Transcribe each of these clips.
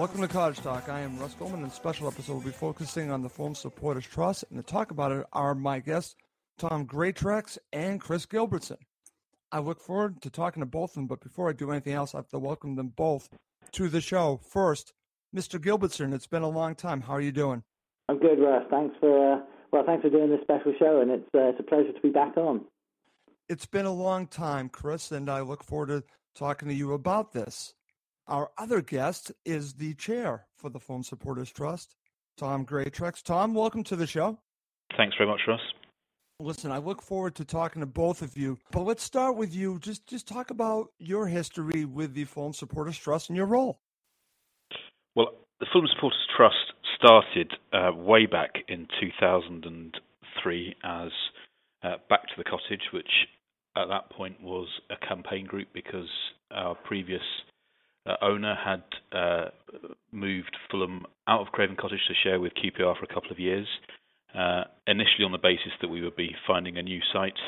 Welcome to Cottage Talk. I am Russ Goldman, and a special episode will be focusing on the Fulham Supporters Trust. And to talk about it are my guests, Tom Greatrex and Chris Gilbertson. I look forward to talking to both of them, but before I do anything else, I have to welcome them both to the show. First, Mr. Gilbertson, it's been a long time. How are you doing? I'm good, Russ. Thanks for doing this special show, and it's a pleasure to be back on. It's been a long time, Chris, and I look forward to talking to you about this. Our other guest is the chair for the Fulham Supporters Trust, Tom Greatrex. Tom, welcome to the show. Thanks very much, Russ. Listen, I look forward to talking to both of you, but let's start with you. Just talk about your history with the Fulham Supporters Trust and your role. Well, the Fulham Supporters Trust started way back in 2003 as Back to the Cottage, which at that point was a campaign group because our previous owner had moved Fulham out of Craven Cottage to share with QPR for a couple of years, initially on the basis that we would be finding a new site,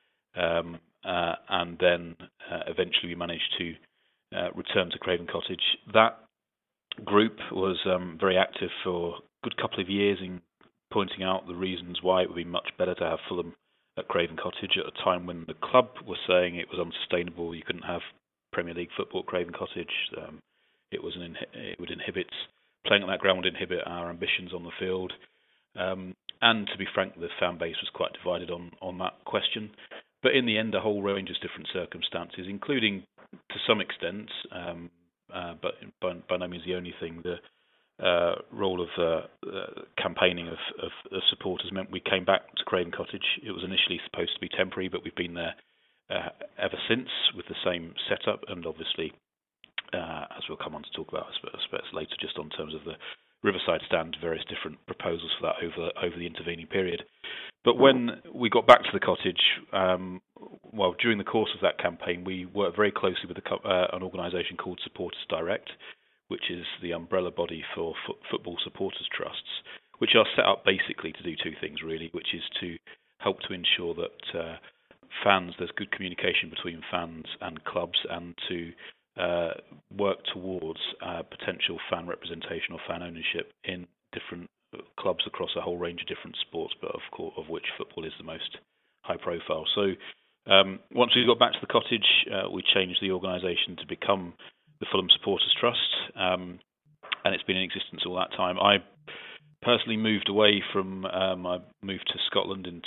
and then eventually we managed to return to Craven Cottage. That group was very active for a good couple of years in pointing out the reasons why it would be much better to have Fulham at Craven Cottage at a time when the club was saying it was unsustainable. You couldn't have Premier League football at Craven Cottage. It would inhibit playing at that ground would inhibit our ambitions on the field. And to be frank, the fan base was quite divided on that question. But in the end, a whole range of different circumstances, including to some extent, but by no means the only thing, the role of campaigning of supporters meant we came back to Craven Cottage. It was initially supposed to be temporary, but we've been there ever since with the same setup, and obviously, as we'll come on to talk about, I suppose later, just on terms of the Riverside stand, various different proposals for that over the intervening period. But when we got back to the cottage, during the course of that campaign, we worked very closely with an organisation called Supporters Direct, which is the umbrella body for football supporters trusts, which are set up basically to do two things really, which is to help to ensure that there's good communication between fans and clubs, and to work towards potential fan representation or fan ownership in different clubs across a whole range of different sports, but of which football is the most high profile. So once we got back to the cottage, we changed the organisation to become the Fulham Supporters Trust, and it's been in existence all that time. I personally moved away from, I moved to Scotland in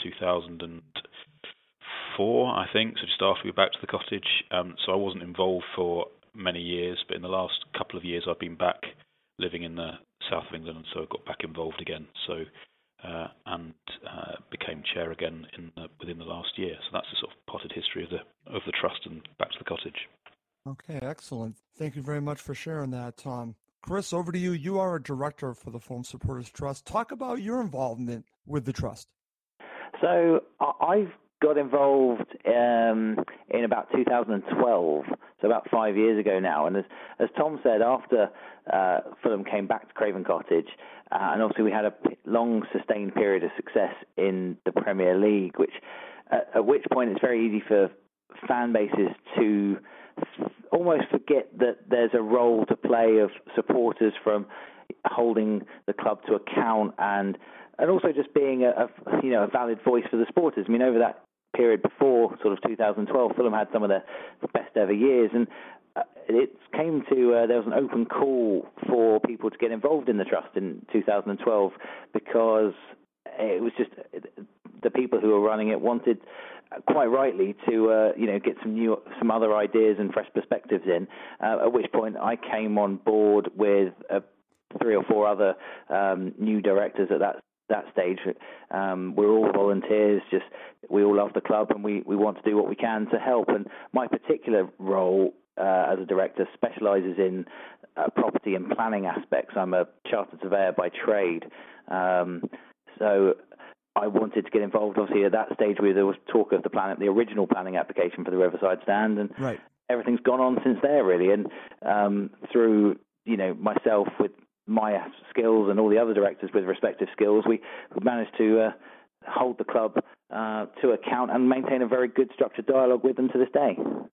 2004, I think, so just after we were back to the cottage. So I wasn't involved for many years, but in the last couple of years I've been back living in the south of England, and so I got back involved again. So and became chair again within the last year. So that's the sort of potted history of the trust and Back to the Cottage. Okay, excellent. Thank you very much for sharing that, Tom. Chris, over to you. You are a director for the Fulham Supporters Trust. Talk about your involvement with the trust. So I've got involved in about 2012, so about 5 years ago now. And as Tom said, after Fulham came back to Craven Cottage, and obviously we had a long sustained period of success in the Premier League, at which point it's very easy for fan bases to almost forget that there's a role to play of supporters, from holding the club to account and also just being a valid voice for the supporters. I mean, over that period before sort of 2012, Fulham had some of the best ever years, and it came to there was an open call for people to get involved in the trust in 2012, because it was just the people who were running it wanted, quite rightly, to get some other ideas and fresh perspectives in. At which point I came on board with 3 or 4 other new directors at that stage. We're all volunteers, just we all love the club, and we want to do what we can to help. And my particular role as a director specialises in property and planning aspects. I'm a chartered surveyor by trade, so I wanted to get involved. Obviously, at that stage, there was talk of the original planning application for the Riverside stand, and right. Everything's gone on since there, really. And through myself with my skills and all the other directors with respective skills, we managed to hold the club to account and maintain a very good structured dialogue with them to this day.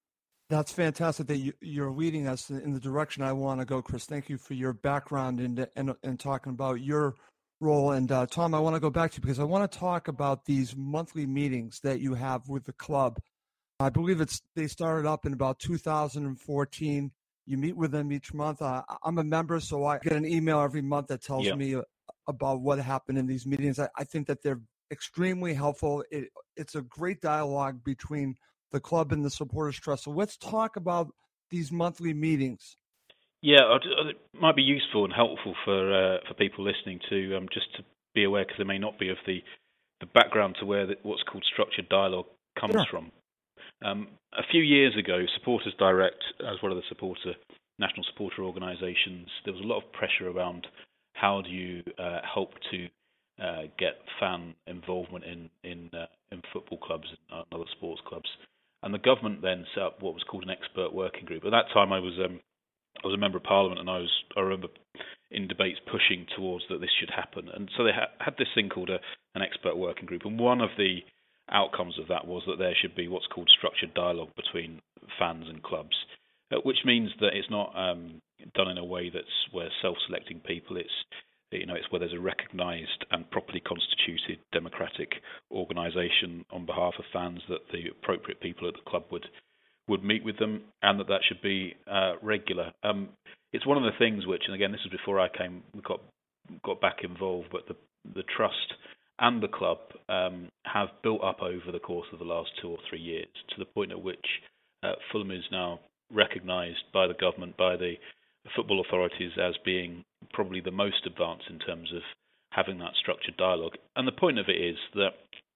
That's fantastic that you're leading us in the direction I want to go, Chris. Thank you for your background and talking about your role. And Tom, I want to go back to you because I want to talk about these monthly meetings that you have with the club. I believe they started up in about 2014. You meet with them each month. I'm a member, so I get an email every month that tells me about what happened in these meetings. I think that they're extremely helpful. It's a great dialogue between the club and the Supporters Trust. So let's talk about these monthly meetings. Yeah, it might be useful and helpful for people listening to just to be aware, because they may not be, of the background to where what's called structured dialogue comes from. A few years ago, Supporters Direct, as one of the national supporter organisations, there was a lot of pressure around how do you help to get fan involvement in football clubs and other sports clubs. And the government then set up what was called an expert working group. At that time, I was a member of Parliament, and I remember in debates pushing towards that this should happen. And so they had this thing called an expert working group. And one of the outcomes of that was that there should be what's called structured dialogue between fans and clubs, which means that it's not done in a way that's where self-selecting people. It's where there's a recognised and properly constituted democratic organisation on behalf of fans, that the appropriate people at the club would meet with them, and that should be regular. It's one of the things which, and again, this was before I came, we got back involved, but the trust and the club have built up over the course of the last 2 or 3 years, to the point at which Fulham is now recognised by the government, by the football authorities, as being probably the most advanced in terms of having that structured dialogue. And the point of it is that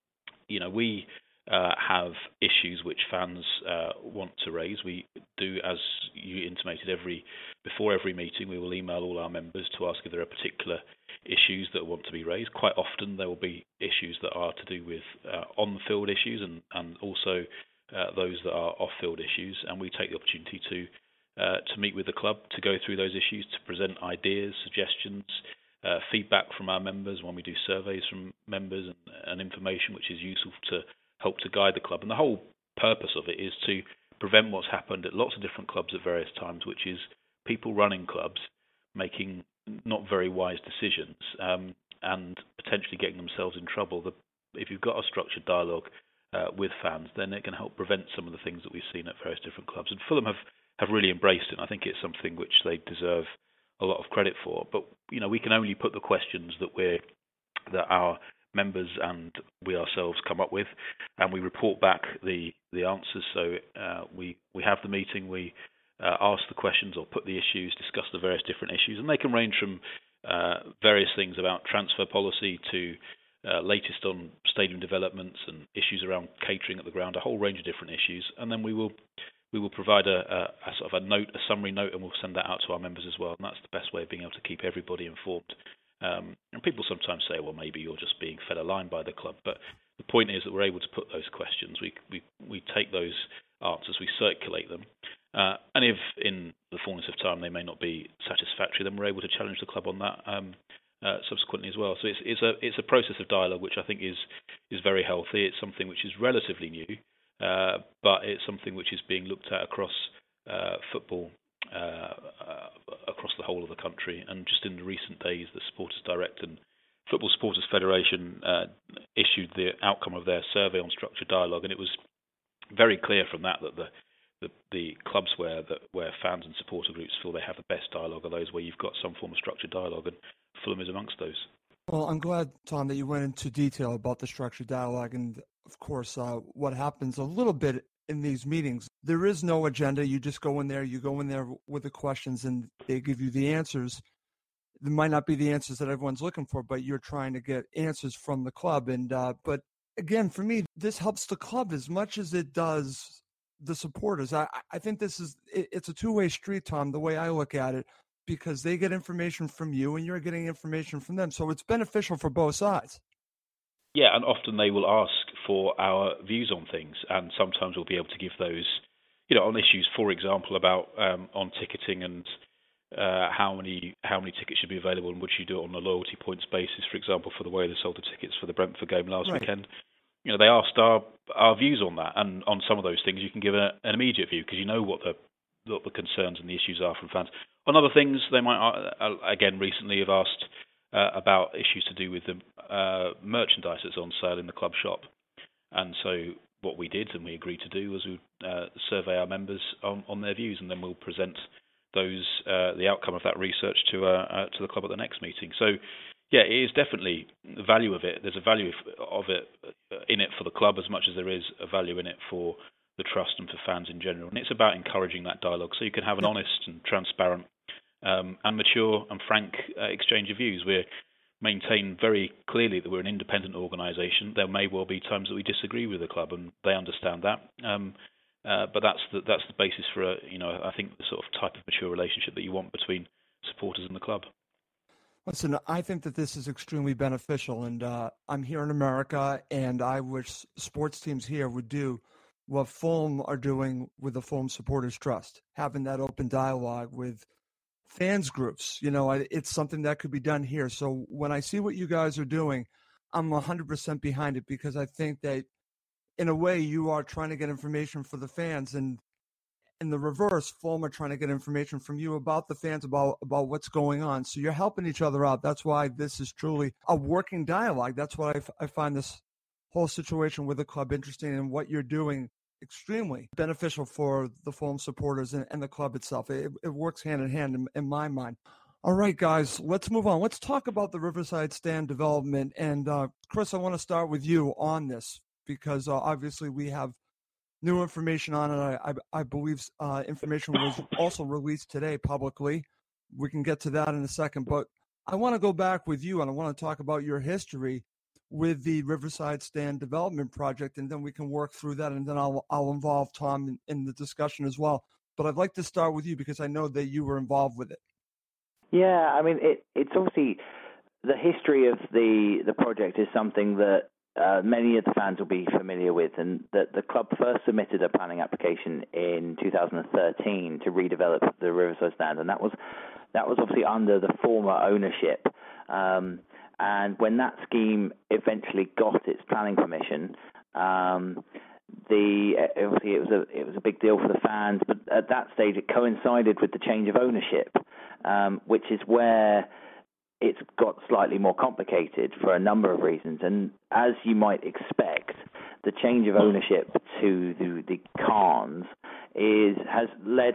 we have issues which fans want to raise. We do, as you intimated, before every meeting, we will email all our members to ask if there are particular issues that want to be raised. Quite often there will be issues that are to do with on-field issues and also those that are off-field issues, and we take the opportunity to meet with the club, to go through those issues, to present ideas, suggestions, feedback from our members when we do surveys from members, and information which is useful to help to guide the club. And the whole purpose of it is to prevent what's happened at lots of different clubs at various times, which is people running clubs making not very wise decisions and potentially getting themselves in trouble. If you've got a structured dialogue with fans, then it can help prevent some of the things that we've seen at various different clubs. And Fulham have really embraced it, and I think it's something which they deserve a lot of credit for. But we can only put the questions that our members and we ourselves come up with, and we report back the answers. So we have the meeting, we ask the questions or put the issues, discuss the various different issues, and they can range from various things about transfer policy to latest on stadium developments and issues around catering at the ground, a whole range of different issues. And then we will provide a sort of a summary note, and we'll send that out to our members as well. And that's the best way of being able to keep everybody informed. And people sometimes say, well, maybe you're just being fed a line by the club. But the point is that we're able to put those questions. We take those answers, we circulate them. And if in the fullness of time they may not be satisfactory, then we're able to challenge the club on that subsequently as well. So it's a process of dialogue which I think is very healthy. It's something which is relatively new, but it's something which is being looked at across football, across the whole of the country. And just in the recent days, the Supporters Direct and Football Supporters Federation issued the outcome of their survey on structured dialogue, and it was very clear from that the clubs where fans and supporter groups feel they have the best dialogue are those where you've got some form of structured dialogue, and Fulham is amongst those. Well, I'm glad, Tom, that you went into detail about the structured dialogue, and of course, what happens a little bit in these meetings. There is no agenda. You just go in there. You go in there with the questions, and they give you the answers. There might not be the answers that everyone's looking for, but you're trying to get answers from the club. And but again, for me, this helps the club as much as it does the supporters. I think it's a two-way street, Tom, the way I look at it, because they get information from you and you're getting information from them. So it's beneficial for both sides. Yeah, and often they will ask for our views on things, and sometimes we'll be able to give those, on issues, for example, about on ticketing and how many tickets should be available, and would you do it on a loyalty points basis, for example, for the way they sold the tickets for the Brentford game last weekend. they asked our views on that, and on some of those things you can give an immediate view because you know what the concerns and the issues are from fans. On other things, they might again recently have asked about issues to do with the merchandise that's on sale in the club shop, and so what we did and we agreed to do was we survey our members on their views, and then we'll present those the outcome of that research to the club at the next meeting. So yeah, it is definitely the value of it. There's a value of it in it for the club as much as there is a value in it for the trust and for fans in general. And it's about encouraging that dialogue so you can have an honest and transparent and mature and frank exchange of views. We maintain very clearly that we're an independent organisation. There may well be times that we disagree with the club, and they understand that. But that's the basis for I think the sort of type of mature relationship that you want between supporters and the club. Listen, I think that this is extremely beneficial, and I'm here in America, and I wish sports teams here would do what Fulham are doing with the Fulham Supporters Trust, having that open dialogue with fans groups. It's something that could be done here. So when I see what you guys are doing, I'm 100% behind it, because I think that in a way you are trying to get information for the fans, and in the reverse, Fulham are trying to get information from you about the fans, about what's going on. So you're helping each other out. That's why this is truly a working dialogue. That's why I find this whole situation with the club interesting, and what you're doing extremely beneficial for the Fulham supporters and the club itself. It works hand in hand in my mind. All right, guys, let's move on. Let's talk about the Riverside Stand development. And Chris, I want to start with you on this, because obviously we have new information on it. I believe information was also released today publicly. We can get to that in a second, but I want to go back with you, and I want to talk about your history with the Riverside Stand development project, and then we can work through that, and then I'll involve Tom in the discussion as well. But I'd like to start with you, because I know that you were involved with it. Yeah, I mean, it's obviously the history of the project is something that many of the fans will be familiar with, and that the club first submitted a planning application in 2013 to redevelop the Riverside Stand, and that was obviously under the former ownership. And when that scheme eventually got its planning permission, obviously it was a big deal for the fans, but at that stage it coincided with the change of ownership, which is where it's got slightly more complicated for a number of reasons. And as you might expect, the change of ownership to the Khans has led,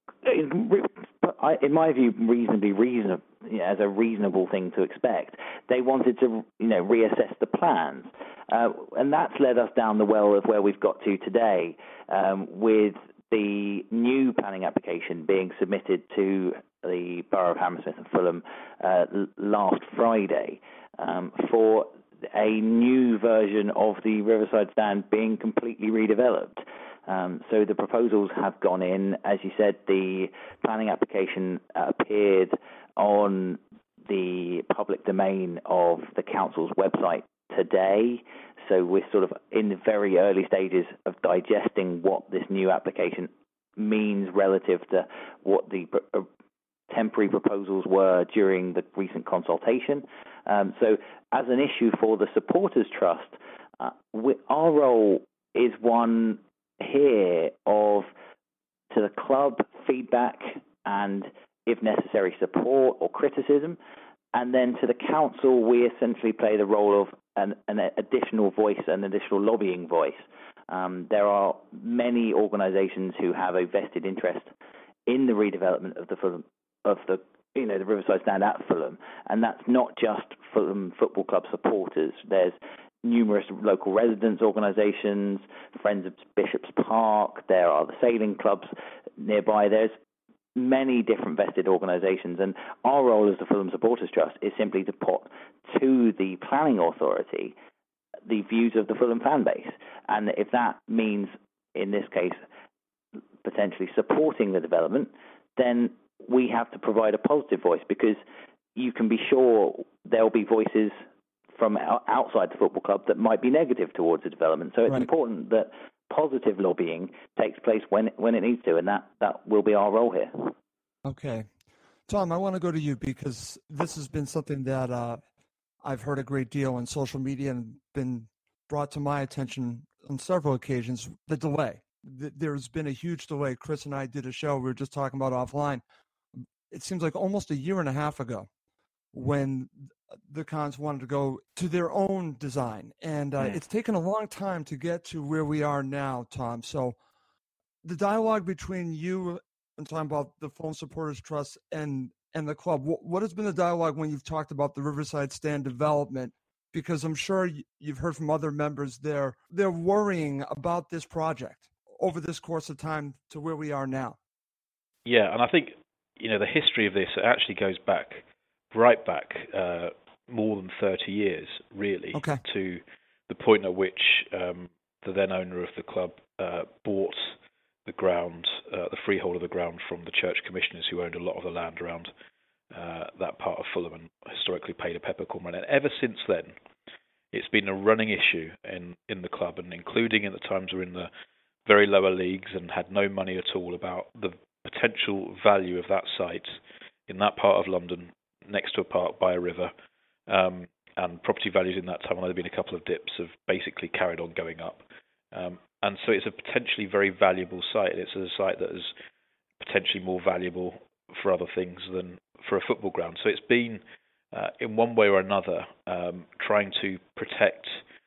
in my view, reasonable, as a reasonable thing to expect. They wanted to, reassess the plans, and that's led us down the well of where we've got to today, with the new planning application being submitted to the Borough of Hammersmith and Fulham last Friday for a new version of the Riverside Stand being completely redeveloped. So the proposals have gone in. As you said, the planning application appeared on the public domain of the council's website today. So we're sort of in the very early stages of digesting what this new application means relative to what the temporary proposals were during the recent consultation. So as an issue for the Supporters Trust, our role is one here of, to the club, feedback and, if necessary, support or criticism. And then to the council, we essentially play the role of an additional voice, an additional lobbying voice. There are many organisations who have a vested interest in the redevelopment of the Riverside Stand at Fulham, and that's not just Fulham Football Club supporters. There's numerous local residents organisations, Friends of Bishop's Park. There are the sailing clubs nearby. There's many different vested organisations, and our role as the Fulham Supporters Trust is simply to put to the planning authority the views of the Fulham fan base. And if that means, in this case, potentially supporting the development, then we have to provide a positive voice, because you can be sure there'll be voices from outside the football club that might be negative towards the development. So it's important that positive lobbying takes place when it needs to, and that will be our role here. Okay. Tom, I want to go to you, because this has been something that I've heard a great deal on social media and been brought to my attention on several occasions the delay. There's been a huge delay. Chris and I did a show we were just talking about offline. It seems like almost a year and a half ago when the Cons wanted to go to their own design. And it's taken a long time to get to where we are now, Tom. So the dialogue between you and talking about the Fulham Supporters Trust and the club, what has been the dialogue when you've talked about the Riverside Stand development? Because I'm sure you've heard from other members they're worrying about this project over this course of time to where we are now. Yeah, and I think, the history of this actually goes right back more than 30 years, really, to the point at which the then owner of the club bought the ground, the freehold of the ground from the church commissioners who owned a lot of the land around that part of Fulham and historically paid a peppercorn rent. And ever since then, it's been a running issue in the club, and including at the times we're in the very lower leagues and had no money at all, about the potential value of that site in that part of London next to a park by a river, and property values in that time, when there had been a couple of dips, have basically carried on going up. And so it's a potentially very valuable site. It's a site that is potentially more valuable for other things than for a football ground. So it's been, in one way or another, trying to protect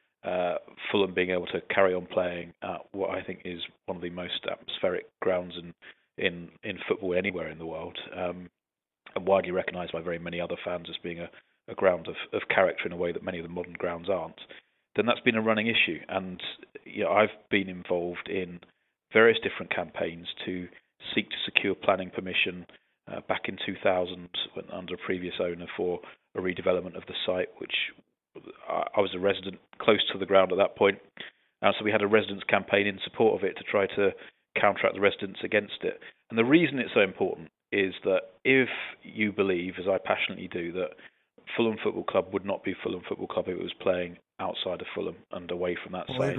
Fulham being able to carry on playing at what I think is one of the most atmospheric grounds in football anywhere in the world, and widely recognised by very many other fans as being a ground of character in a way that many of the modern grounds aren't. Then that's been a running issue, and I've been involved in various different campaigns to seek to secure planning permission back in 2000 under a previous owner for a redevelopment of the site, which I was a resident close to the ground at that point, and so we had a residents' campaign in support of it to try to counteract the residents against it. And the reason it's so important is that if you believe, as I passionately do, that Fulham Football Club would not be Fulham Football Club if it was playing outside of Fulham and away from that site,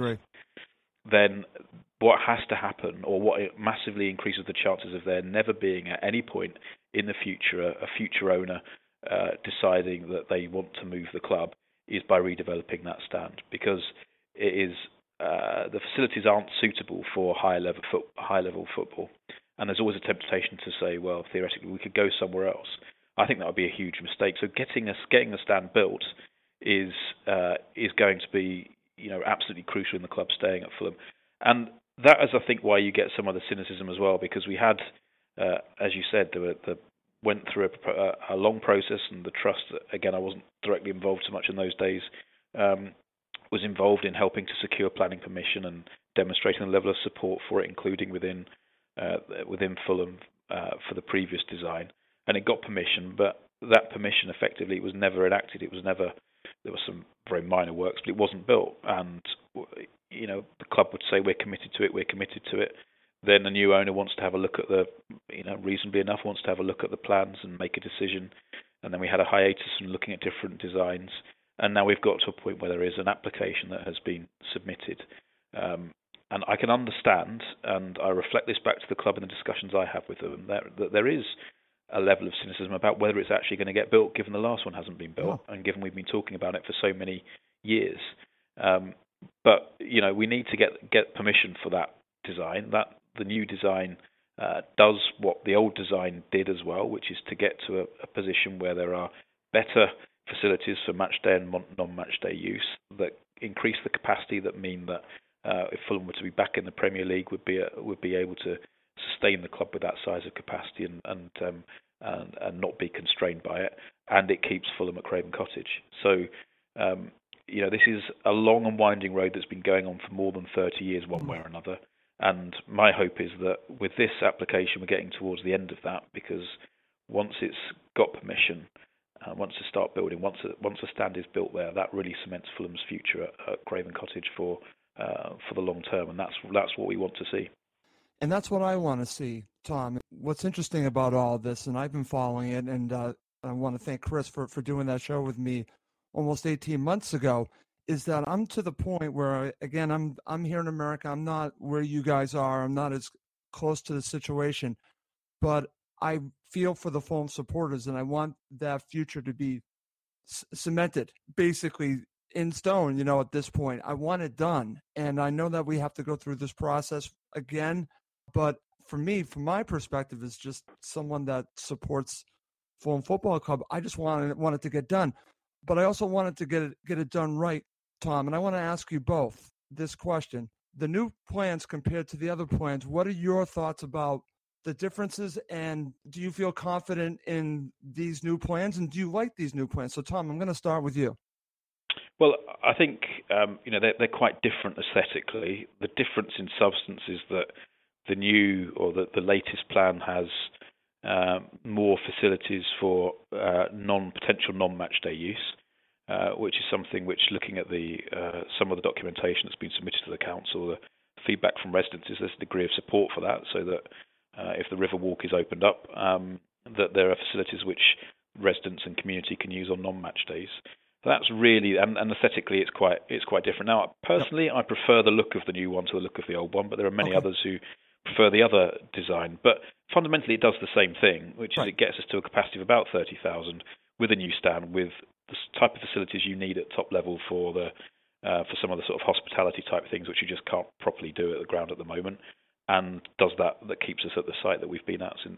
then what has to happen, or what it massively increases the chances of there never being at any point in the future a future owner deciding that they want to move the club, is by redeveloping that stand, because it is the facilities aren't suitable for high level football, and there's always a temptation to say, well, theoretically we could go somewhere else. I think that would be a huge mistake. So getting the stand built is going to be absolutely crucial in the club staying at Fulham, and that is, I think, why you get some of the cynicism as well, because we had, as you said, went through a long process, and the trust, again, I wasn't directly involved so much in those days, was involved in helping to secure planning permission and demonstrating the level of support for it, including within Fulham for the previous design. And it got permission, but that permission effectively was never enacted. There were some very minor works, but it wasn't built. And the club would say, we're committed to it. Then the new owner wants to have a look at reasonably enough, wants to have a look at the plans and make a decision. And then we had a hiatus from looking at different designs. And now we've got to a point where there is an application that has been submitted. And I can understand, and I reflect this back to the club in the discussions I have with them, that there is a level of cynicism about whether it's actually going to get built, given the last one hasn't been built, and given we've been talking about it for so many years. But we need to get permission for that design. That the new design does what the old design did as well, which is to get to a position where there are better facilities for match day and non-match day use that increase the capacity, that mean that if Fulham were to be back in the Premier League, would be able to sustain the club with that size of capacity and not be constrained by it, and it keeps Fulham at Craven Cottage. So this is a long and winding road that's been going on for more than 30 years, one way or another. And my hope is that with this application, we're getting towards the end of that, because once it's got permission, once to start building, once a stand is built there, that really cements Fulham's future at Craven Cottage for the long term, and that's what we want to see. And that's what I want to see, Tom. What's interesting about all this, and I've been following it, and I want to thank Chris for doing that show with me almost 18 months ago, is that I'm to the point where, again, I'm here in America. I'm not where you guys are. I'm not as close to the situation, but I feel for the Fulham supporters, and I want that future to be cemented, basically, in stone, at this point. I want it done. And I know that we have to go through this process again. But for me, from my perspective, as just someone that supports Fulham Football Club, I just wanted to get done. But I also wanted to get it done right, Tom. And I want to ask you both this question. The new plans compared to the other plans, what are your thoughts about the differences, and do you feel confident in these new plans, and do you like these new plans? So, Tom, I'm going to start with you. Well, I think they're quite different aesthetically. The difference in substance is that the new or the latest plan has more facilities for potential non-match day use, which is something which, looking at some of the documentation that's been submitted to the council, the feedback from residents is there's a degree of support for that, so that if the River Walk is opened up, that there are facilities which residents and community can use on non-match days. So that's really, and aesthetically, it's quite different. Now, personally, I prefer the look of the new one to the look of the old one, but there are many others who prefer the other design. But fundamentally, it does the same thing, which is it gets us to a capacity of about 30,000 with a new stand, with the type of facilities you need at top level for some of the sort of hospitality type things, which you just can't properly do at the ground at the moment. And does that keeps us at the site that we've been at since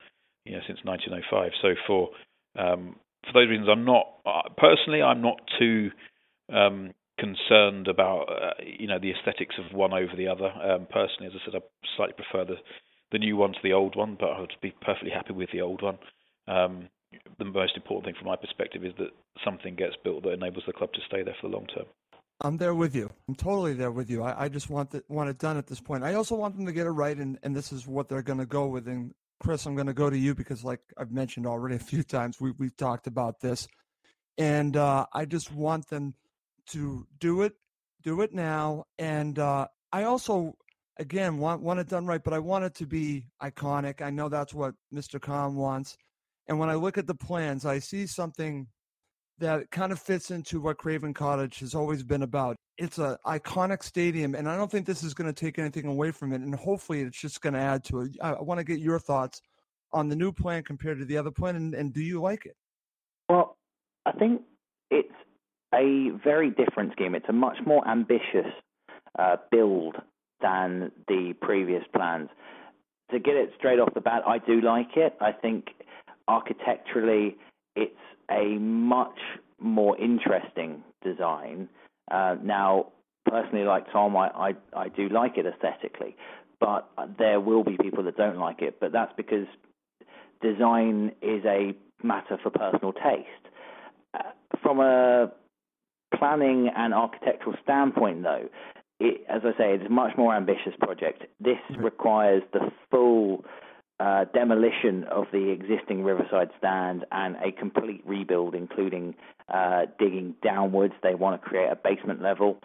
1905. So for those reasons, I'm not too concerned about the aesthetics of one over the other. Personally, as I said, I slightly prefer the new one to the old one, but I would be perfectly happy with the old one. The most important thing from my perspective is that something gets built that enables the club to stay there for the long term. I'm there with you. I'm totally there with you. I just want it done at this point. I also want them to get it right, and this is what they're going to go with. And Chris, I'm going to go to you because, like I've mentioned already a few times, we've talked about this, and I just want them to do it now. And I also, again, want it done right, but I want it to be iconic. I know that's what Mr. Khan wants. And when I look at the plans, I see something that kind of fits into what Craven Cottage has always been about. It's an iconic stadium, and I don't think this is going to take anything away from it, and hopefully it's just going to add to it. I want to get your thoughts on the new plan compared to the other plan, and do you like it? Well, I think it's a very different scheme. It's a much more ambitious build than the previous plans. To get it straight off the bat, I do like it. I think architecturally it's a much more interesting design. Now, personally, like Tom, I do like it aesthetically, but there will be people that don't like it. But that's because design is a matter for personal taste. From a planning and architectural standpoint, though, as I say, it's a much more ambitious project. This requires the full demolition of the existing Riverside stand and a complete rebuild, including digging downwards. They want to create a basement level.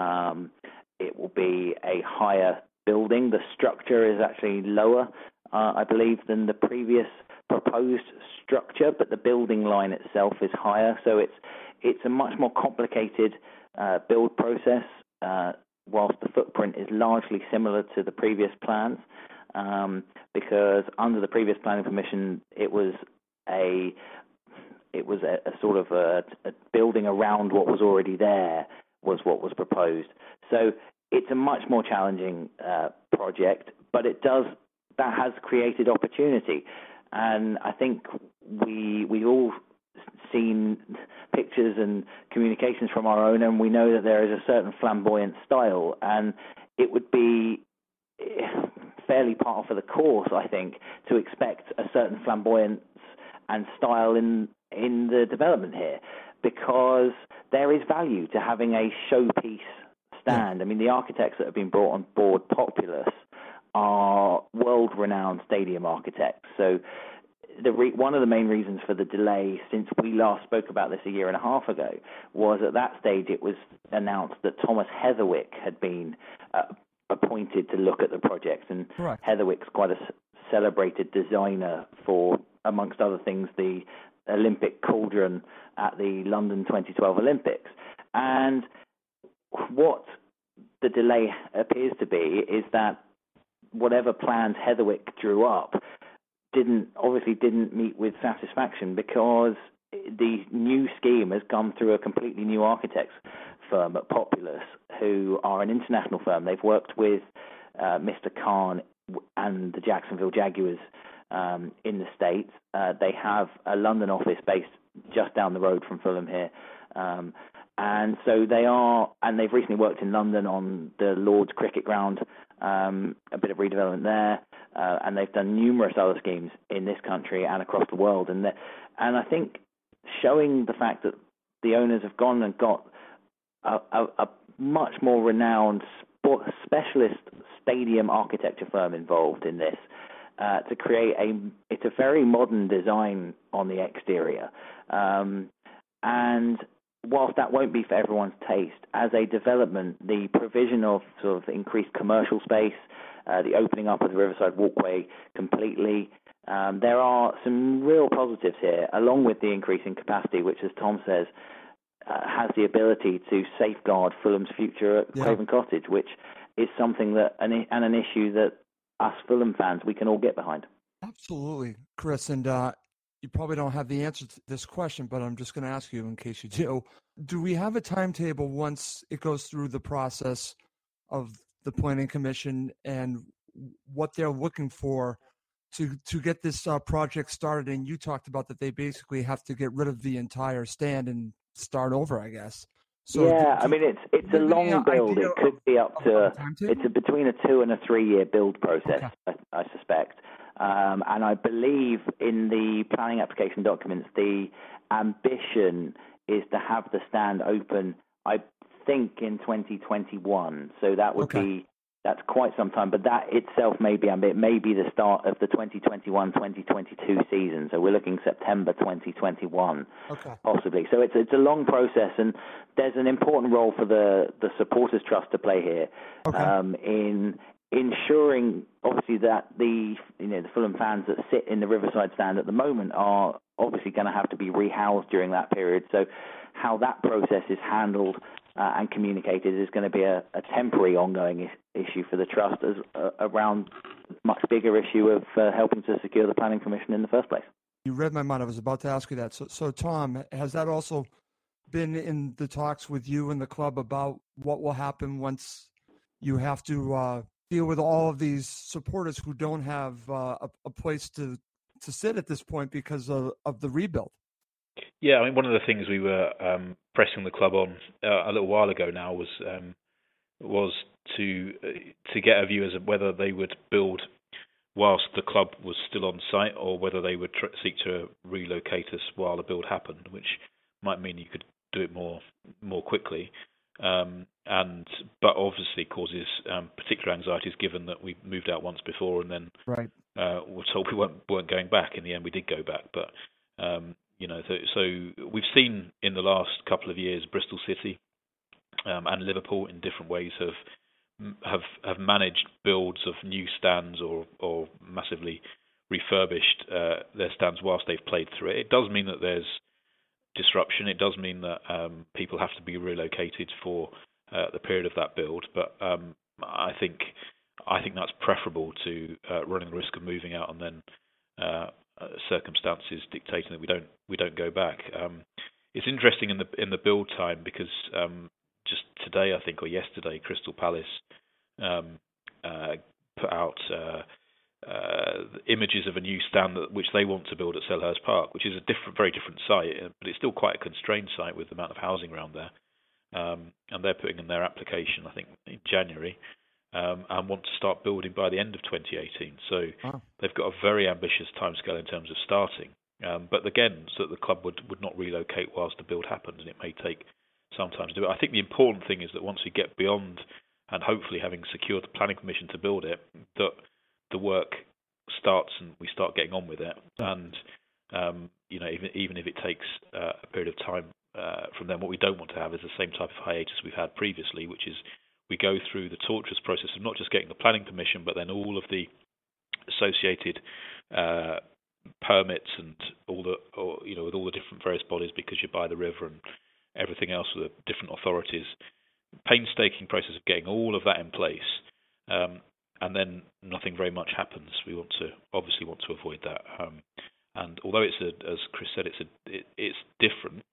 It will be a higher building. The structure is actually lower, I believe, than the previous proposed structure, but the building line itself is higher. So it's a much more complicated build process, whilst the footprint is largely similar to the previous plans. Because under the previous planning permission, it was a sort of a building around what was already there was what was proposed. So it's a much more challenging project, but that has created opportunity, and I think we all seen pictures and communications from our owner, and we know that there is a certain flamboyant style, and it would be fairly par for the course, I think, to expect a certain flamboyance and style in the development here, because there is value to having a showpiece stand. I mean, the architects that have been brought on board, Populous, are world-renowned stadium architects. So one of the main reasons for the delay since we last spoke about this a year and a half ago was at that stage it was announced that Thomas Heatherwick had been appointed to look at the project, and Heatherwick's quite a celebrated designer for, amongst other things, the Olympic cauldron at the London 2012 Olympics. And what the delay appears to be is that whatever plans Heatherwick drew up didn't meet with satisfaction, because the new scheme has gone through a completely new architect's firm at Populous, who are an international firm. They've worked with Mr. Khan and the Jacksonville Jaguars in the States. They have a London office based just down the road from Fulham here. And so they've recently worked in London on the Lord's Cricket Ground, a bit of redevelopment there, and they've done numerous other schemes in this country and across the world. And I think showing the fact that the owners have gone and got a much more renowned specialist stadium architecture firm involved in this to create it's a very modern design on the exterior. And whilst that won't be for everyone's taste, as a development, the provision of sort of increased commercial space, the opening up of the Riverside Walkway completely, there are some real positives here, along with the increase in capacity, which, as Tom says, has the ability to safeguard Fulham's future at Craven Cottage, which is something that and an issue that us Fulham fans, we can all get behind. Absolutely, Chris. And you probably don't have the answer to this question, but I'm just going to ask you in case you do. Do we have a timetable once it goes through the process of the Planning Commission and what they're looking for to get this project started? And you talked about that they basically have to get rid of the entire stand and start over, I guess. So I mean, it's a long build. It could be up to between a 2 and a 3 year build process, okay. I suspect. And I believe in the planning application documents, the ambition is to have the stand open, I think, in 2021. So that would be, that's quite some time. But that itself may be the start of the 2021-2022 season. So we're looking September 2021, possibly. So it's a long process, and there's an important role for the Supporters Trust to play here in ensuring, obviously, that the Fulham fans that sit in the Riverside stand at the moment are obviously going to have to be rehoused during that period. So how that process is handled and communicated is going to be a temporary ongoing issue for the Trust around a much bigger issue of helping to secure the Planning Commission in the first place. You read my mind. I was about to ask you that. So Tom, has that also been in the talks with you and the club about what will happen once you have to deal with all of these supporters who don't have a place to sit at this point because of the rebuild? Yeah, I mean, one of the things we were pressing the club on a little while ago now was to get a view as to whether they would build whilst the club was still on site, or whether they would seek to relocate us while the build happened, which might mean you could do it more quickly. But obviously causes particular anxieties, given that we moved out once before and then were told we weren't going back. In the end, we did go back, but so we've seen in the last couple of years Bristol City and Liverpool in different ways have managed builds of new stands or massively refurbished their stands whilst they've played through it. It does mean that there's disruption. It does mean that people have to be relocated for the period of that build, but I think that's preferable to running the risk of moving out and then circumstances dictating that we don't go back. It's interesting in the build time, because just today, I think, or yesterday, Crystal Palace put out images of a new stand which they want to build at Selhurst Park, which is a very different site, but it's still quite a constrained site with the amount of housing around there. And they're putting in their application, I think, in January, and want to start building by the end of 2018. So they've got a very ambitious timescale in terms of starting. But again, so that the club would not relocate whilst the build happened, and it may take some time to do it. I think the important thing is that once we get beyond, and hopefully having secured the planning permission to build it, that the work starts and we start getting on with it. And even if it takes a period of time from then, what we don't want to have is the same type of hiatus we've had previously, which is we go through the torturous process of not just getting the planning permission, but then all of the associated permits and with all the different various bodies, because you're by the river and everything else with the different authorities. Painstaking process of getting all of that in place, and then nothing very much happens. We obviously want to avoid that. And although as Chris said, it's different.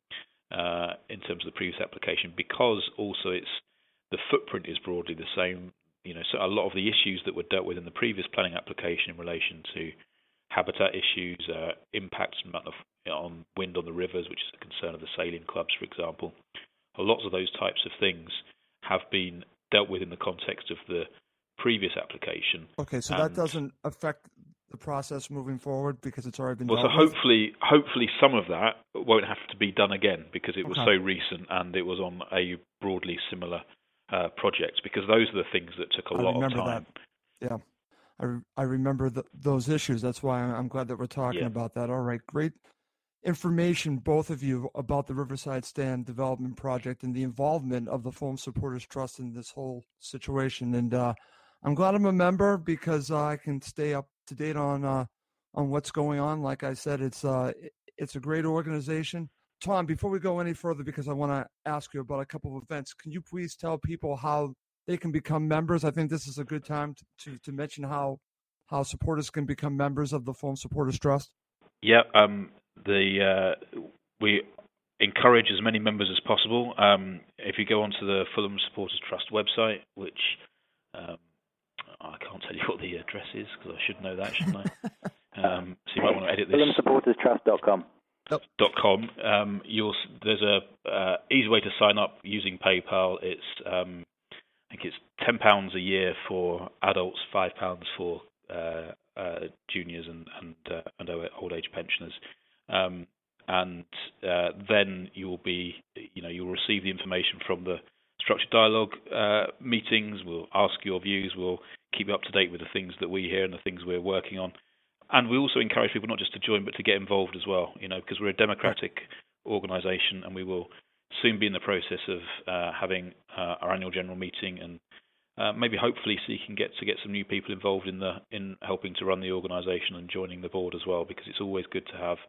in terms of the previous application, because also the footprint is broadly the same. So a lot of the issues that were dealt with in the previous planning application in relation to habitat issues, impacts on wind on the rivers, which is a concern of the sailing clubs, for example. Lots of those types of things have been dealt with in the context of the previous application. Okay, so that doesn't affect the process moving forward because it's already been dealt with? Hopefully some of that won't have to be done again because it was so recent and it was on a broadly similar project, because those are the things that took a lot of time. That. Yeah, I remember those issues. That's why I'm glad that we're talking about that. All right, great information, both of you, about the Riverside Stand Development Project and the involvement of the Foam Supporters Trust in this whole situation. And I'm glad I'm a member because I can stay up to date on what's going on. Like I said, it's a great organization. Tom, before we go any further, because I want to ask you about a couple of events, can you please tell people how they can become members? I think this is a good time to mention how supporters can become members of the Foam Supporters Trust. Yeah, we encourage as many members as possible. If you go onto the Fulham Supporters Trust website, which I can't tell you what the address is because I should know that, shouldn't I? So you might want to edit this. FulhamSupportersTrust.com. There's a easy way to sign up using PayPal. It's I think it's £10 a year for adults, £5 for juniors and old age pensioners, and then you'll receive the information from the structured dialogue meetings. We'll ask your views. We'll keep you up to date with the things that we hear and the things we're working on. And we also encourage people not just to join, but to get involved as well, because we're a democratic organisation, and we will soon be in the process of having our annual general meeting, and maybe hopefully seeking to get some new people involved in helping to run the organisation and joining the board as well, because it's always good to have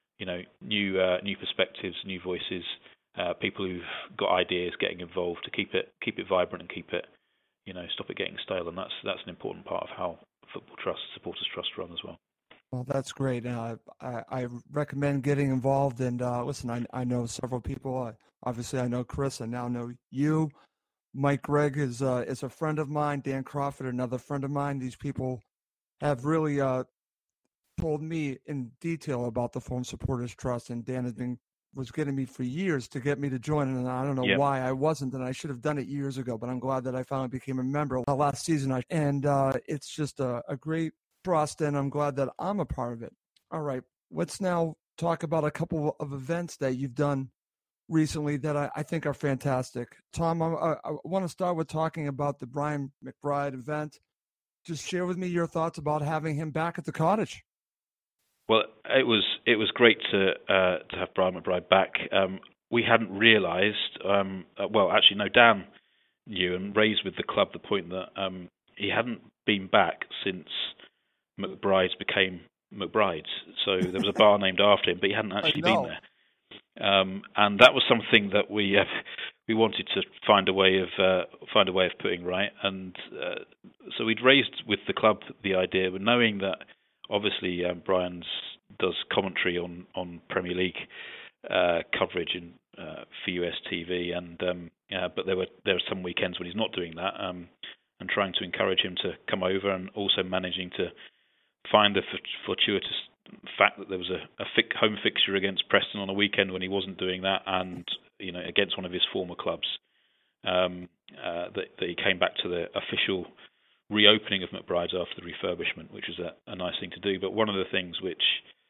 new perspectives, new voices, people who've got ideas getting involved to keep it vibrant and keep it stop it getting stale, and that's an important part of how Football Trust, Supporters Trust run as well. Well, that's great. I recommend getting involved. And listen, I know several people. Obviously, I know Chris. I now know you. Mike Gregg is a friend of mine. Dan Crawford, another friend of mine. These people have really told me in detail about the Foam Supporters Trust, and Dan was getting me for years to get me to join, and I don't know why I wasn't, and I should have done it years ago, but I'm glad that I finally became a member last season. And it's just a great trust, and I'm glad that I'm a part of it. All right, let's now talk about a couple of events that you've done recently that I think are fantastic. Tom, I want to start with talking about the Brian McBride event. Just share with me your thoughts about having him back at the Cottage. Well, it was great to have Brian McBride back. We hadn't realised. Actually, no, Dan knew and raised with the club the point that he hadn't been back since McBride's became McBride's. So there was a bar named after him, but he hadn't actually been there. And that was something that we wanted to find a way of putting right. And so we'd raised with the club the idea, but knowing that obviously Brian does commentary on Premier League coverage for US TV, but there were some weekends when he's not doing that, and trying to encourage him to come over, and also managing to find the fortuitous fact that there was a home fixture against Preston on a weekend when he wasn't doing that, and against one of his former clubs, that he came back to the official reopening of McBride's after the refurbishment, which was a nice thing to do. But one of the things which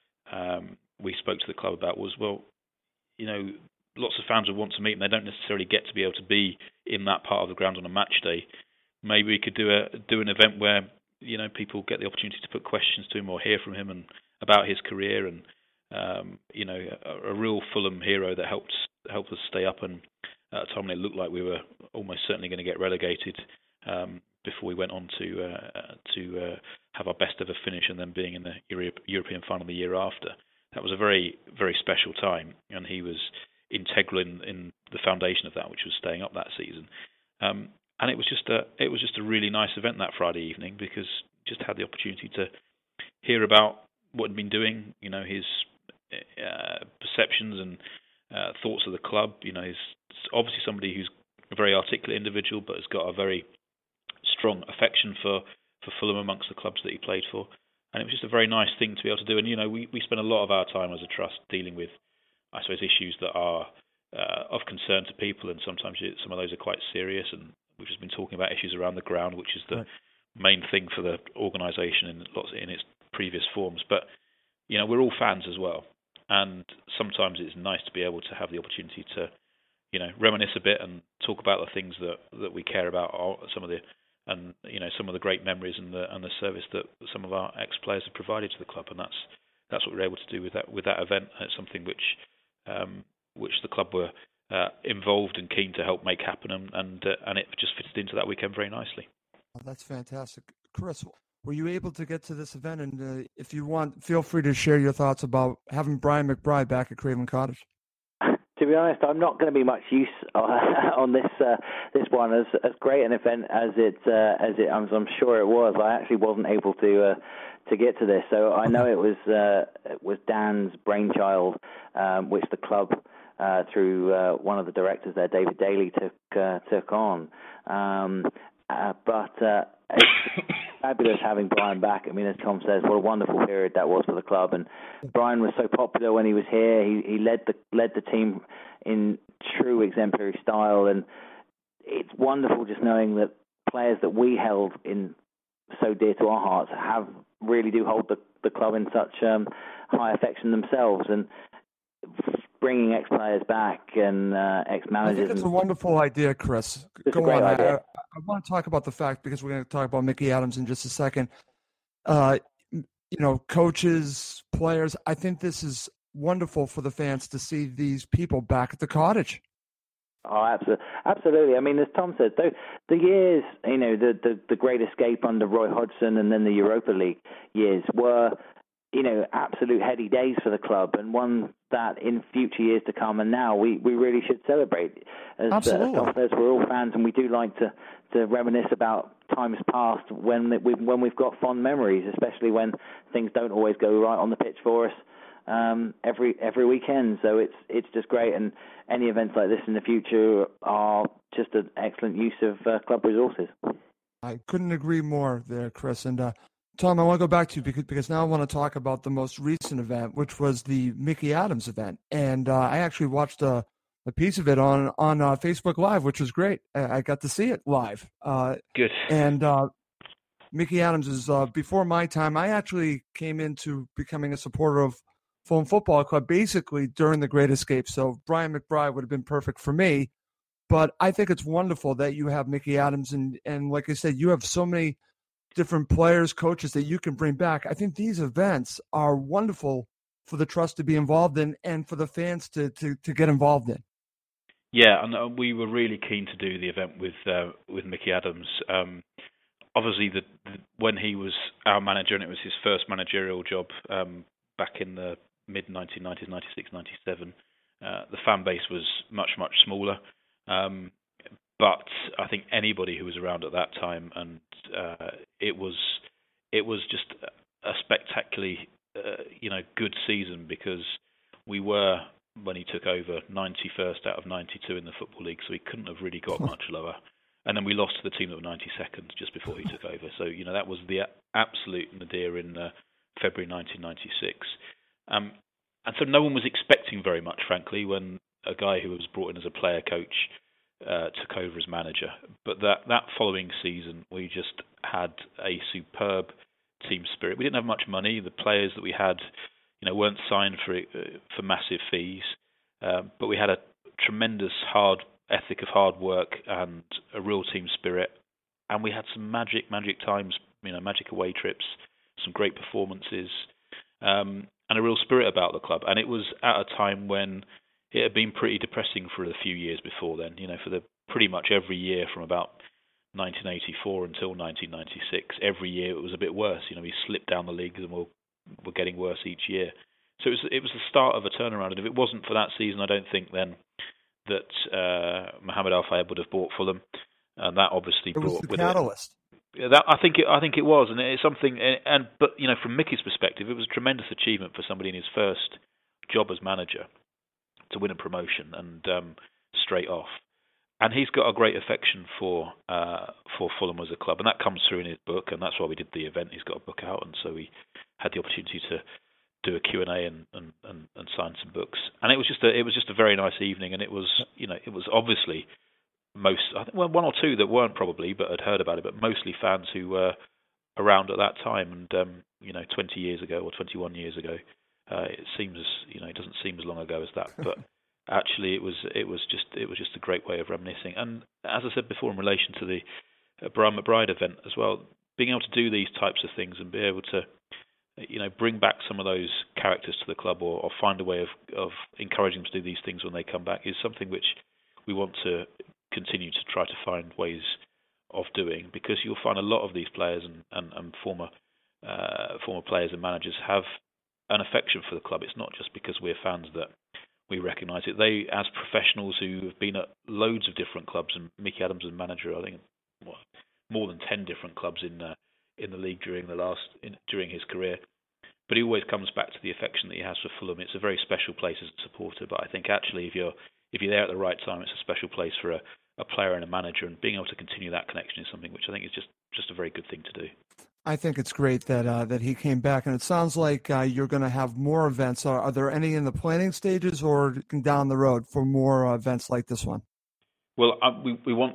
we spoke to the club about was, lots of fans would want to meet, and they don't necessarily get to be able to be in that part of the ground on a match day. Maybe we could do an event where people get the opportunity to put questions to him or hear from him and about his career, and a real Fulham hero that helped us stay up, and at a time when it looked like we were almost certainly going to get relegated, before we went on to have our best ever finish, and then being in the European final the year after. That was a very, very special time, and he was integral in the foundation of that, which was staying up that season. And it was just a really nice event that Friday evening, because just had the opportunity to hear about what he'd been doing, his perceptions thoughts of the club. You know, he's obviously somebody who's a very articulate individual, but has got a very strong affection for Fulham amongst the clubs that he played for. And it was just a very nice thing to be able to do. And, you know, we spend a lot of our time as a trust dealing with, I suppose, issues that are of concern to people, and sometimes some of those are quite serious. And we've just been talking about issues around the ground, which is the main thing for the organisation in its previous forms. But, you know, we're all fans as well. And sometimes it's nice to be able to have the opportunity to, you know, reminisce a bit and talk about the things that we care about, some of the great memories and the service that some of our ex-players have provided to the club, and that's what we're able to do with that event. It's something which the club were involved and keen to help make happen, and it just fitted into that weekend very nicely. Oh, that's fantastic, Chris. Were you able to get to this event? And if you want, feel free to share your thoughts about having Brian McBride back at Craven Cottage. To be honest, I'm not going to be much use on this one. As great an event as I'm sure it was. I actually wasn't able to get to this, so I know it was Dan's brainchild, which the club through one of the directors there, David Daly, took on. But it's fabulous having Brian back. I mean, as Tom says, what a wonderful period that was for the club. And Brian was so popular when he was here. He led the team in true exemplary style. And it's wonderful just knowing that players that we held in so dear to our hearts really do hold the club in such high affection themselves. And bringing ex-players back and ex-managers. I think it's a wonderful idea, Chris. Go on. Idea. I want to talk about the fact, because we're going to talk about Mickey Adams in just a second. Coaches, players, I think this is wonderful for the fans to see these people back at the Cottage. Oh, absolutely. I mean, as Tom said, the years, the Great Escape under Roy Hodgson and then the Europa League years were, absolute heady days for the club, and one that in future years to come and now we really should celebrate. As Tom says, we're all fans, and we do like to reminisce about times past when we've got fond memories, especially when things don't always go right on the pitch for us every weekend. So it's just great, and any events like this in the future are just an excellent use of club resources. I couldn't agree more there, Chris. And Tom, I want to go back to you because now I want to talk about the most recent event, which was the Mickey Adams event. And I actually watched a piece of it on Facebook Live, which was great. I got to see it live. Good. And Mickey Adams is, before my time, I actually came into becoming a supporter of Fulham Football Club basically during the Great Escape. So Brian McBride would have been perfect for me. But I think it's wonderful that you have Mickey Adams. And like I said, you have so many different players, coaches that you can bring back. I think these events are wonderful for the trust to be involved in and for the fans to get involved in. Yeah, and we were really keen to do the event with Mickey Adams. Obviously, when he was our manager, and it was his first managerial job back in the mid-1990s, 96, 97, the fan base was much, much smaller. But I think anybody who was around at that time, and it was just a spectacularly good season, because we were, when he took over, 91st out of 92 in the Football League, so he couldn't have really got much lower. And then we lost to the team that were 92nd just before he took over. So, that was the absolute nadir in February 1996. And so no one was expecting very much, frankly, when a guy who was brought in as a player coach took over as manager. But that following season, we just had a superb team spirit. We didn't have much money. The players that we had, weren't signed for massive fees, but we had a tremendous ethic of hard work and a real team spirit. And we had some magic times, magic away trips, some great performances, and a real spirit about the club. And it was at a time when it had been pretty depressing for a few years before then. For pretty much every year from about 1984 until 1996, every year it was a bit worse. We slipped down the leagues and we're getting worse each year. So it was the start of a turnaround. And if it wasn't for that season, I don't think then that Mohamed Al Fayed would have bought Fulham. And that obviously brought with catalyst. That I think it was, and it's something. But from Mickey's perspective, it was a tremendous achievement for somebody in his first job as manager to win a promotion and straight off. And he's got a great affection for Fulham as a club, and that comes through in his book, and that's why we did the event. He's got a book out, and so we had the opportunity to do a Q&A and sign some books. And it was just a very nice evening, and it was obviously one or two that weren't probably, but had heard about it, but mostly fans who were around at that time. And 20 years ago or 21 years ago, it doesn't seem as long ago as that, but actually it was just a great way of reminiscing. And as I said before, in relation to the Brian McBride event as well, being able to do these types of things and be able to bring back some of those characters to the club, or find a way of encouraging them to do these things when they come back, is something which we want to continue to try to find ways of doing, because you'll find a lot of these players and former players and managers have an affection for the club. It's not just because we're fans that we recognise it. They, as professionals who have been at loads of different clubs, and Mickey Adams as manager, I think more than 10 different clubs in the league during his career. But he always comes back to the affection that he has for Fulham. It's a very special place as a supporter. But I think actually, if you're there at the right time, it's a special place for a player and a manager. And being able to continue that connection is something which I think is just a very good thing to do. I think it's great that he came back, and it sounds like you're going to have more events. Are there any in the planning stages, or down the road for more events like this one? Well, we want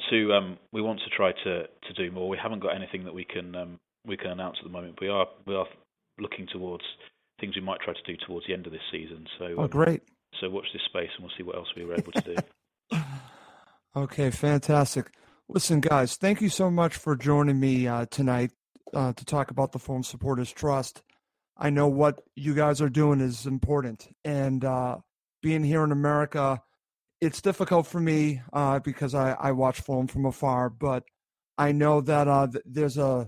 to try to do more. We haven't got anything that we can announce at the moment. We are looking towards things we might try to do towards the end of this season. So great. So watch this space, and we'll see what else we were able to do. Okay, fantastic. Listen, guys, thank you so much for joining me tonight to talk about the Fulham Supporters Trust. I know what you guys are doing is important, and being here in America, it's difficult for me because I watch Fulham from afar, but I know that there's a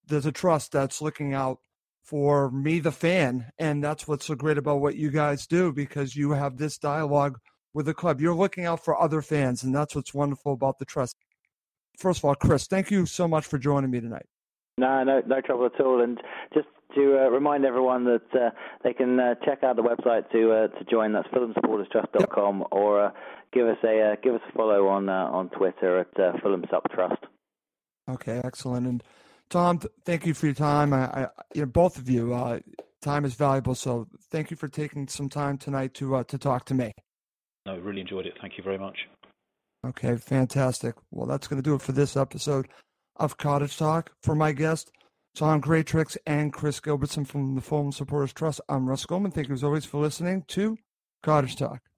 trust that's looking out for me, the fan, and that's what's so great about what you guys do, because you have this dialogue with the club. You're looking out for other fans, and that's what's wonderful about the trust. First of all, Chris, thank you so much for joining me tonight. No trouble at all. And just to remind everyone that they can check out the website to join. That's FulhamSupportersTrust.com, yep. Or give us a follow on Twitter at Fulham Sup Trust. Okay, excellent. And Tom, thank you for your time. Both of you, time is valuable, so thank you for taking some time tonight to talk to me. No, really enjoyed it. Thank you very much. Okay, fantastic. Well, that's going to do it for this episode of Cottage Talk. For my guest, Tom Greatrex and Chris Gilbertson from the Fulham Supporters Trust, I'm Russ Goldman. Thank you as always for listening to Cottage Talk.